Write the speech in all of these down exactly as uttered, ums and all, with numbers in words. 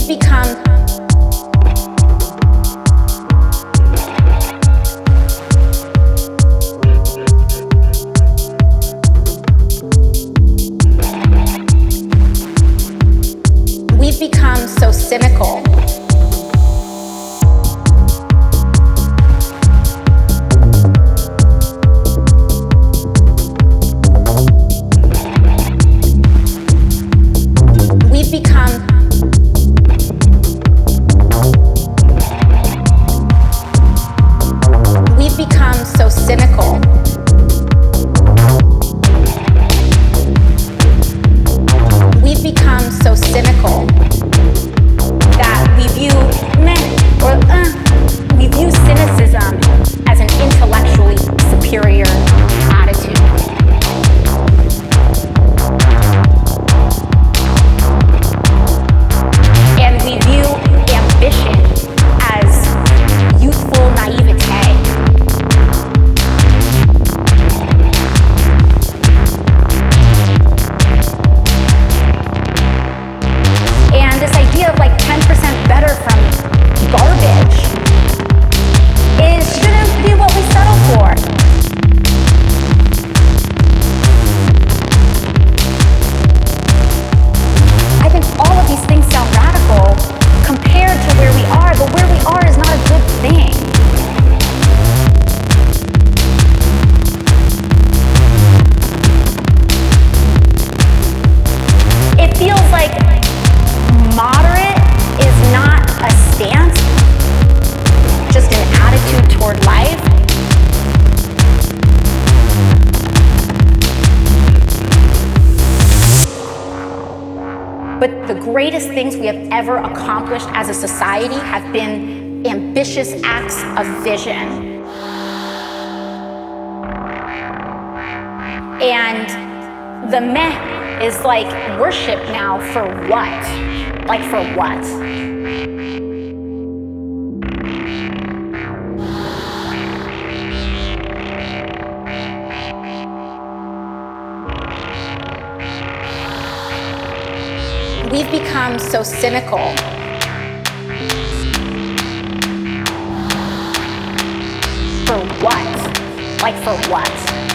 become we've become so cynical. We've become we've become so cynical. We've become so cynical that we view meh or uh, we view cynicism as an intellectually superior attitude. And we view ambition as youthful naivete. And this idea of like ten percent better from garbage is shouldn't be what we settle for. I think all of these things sound radical compared to where we are, but where we are is not a good thing. It feels like moderate is not a stance, just an attitude toward life. But the greatest things we have ever accomplished as a society have been ambitious acts of vision. And the meh is like worship now for what? Like for what? We've become so cynical. For what? Like for what?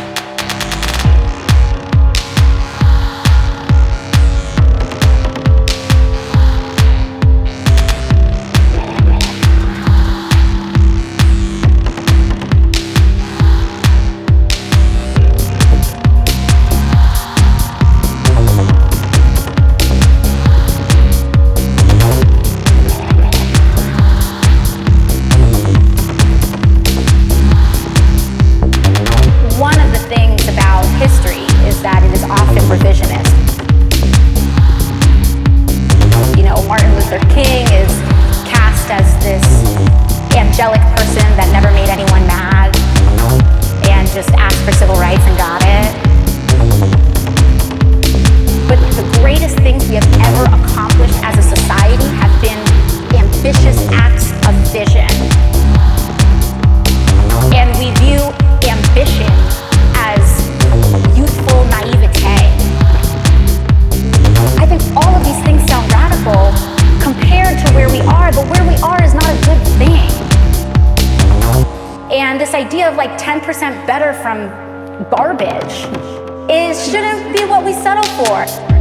One of the things about history is that it is often revisionist. You know, Martin Luther King is cast as this angelic person that never made anyone mad and just asked for civil rights and got it. But the greatest things we have ever accomplished as a society have been ambitious acts of vision. And we view ambition as youthful naivete. I think all of these things sound radical compared to where we are, but where we are is not a good thing. And this idea of like ten percent better from garbage is shouldn't be what we settle for.